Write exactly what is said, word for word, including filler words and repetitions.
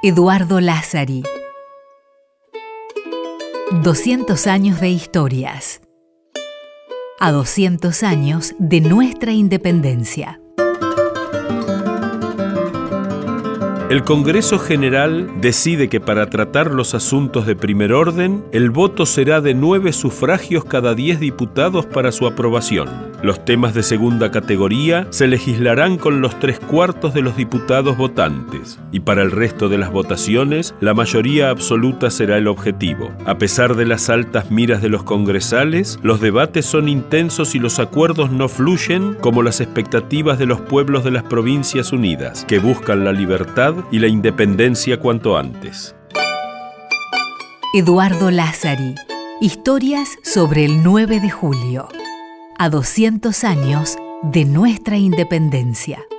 Eduardo Lázari. doscientos años de historias. A doscientos años de nuestra independencia. El Congreso General decide que para tratar los asuntos de primer orden, el voto será de nueve sufragios cada diez diputados para su aprobación. Los temas de segunda categoría se legislarán con los tres cuartos de los diputados votantes, y para el resto de las votaciones, la mayoría absoluta será el objetivo. A pesar de las altas miras de los congresales, los debates son intensos y los acuerdos no fluyen como las expectativas de los pueblos de las Provincias Unidas, que buscan la libertad y la independencia cuanto antes. Eduardo Lázari. Historias sobre el nueve de julio. A doscientos años de nuestra independencia.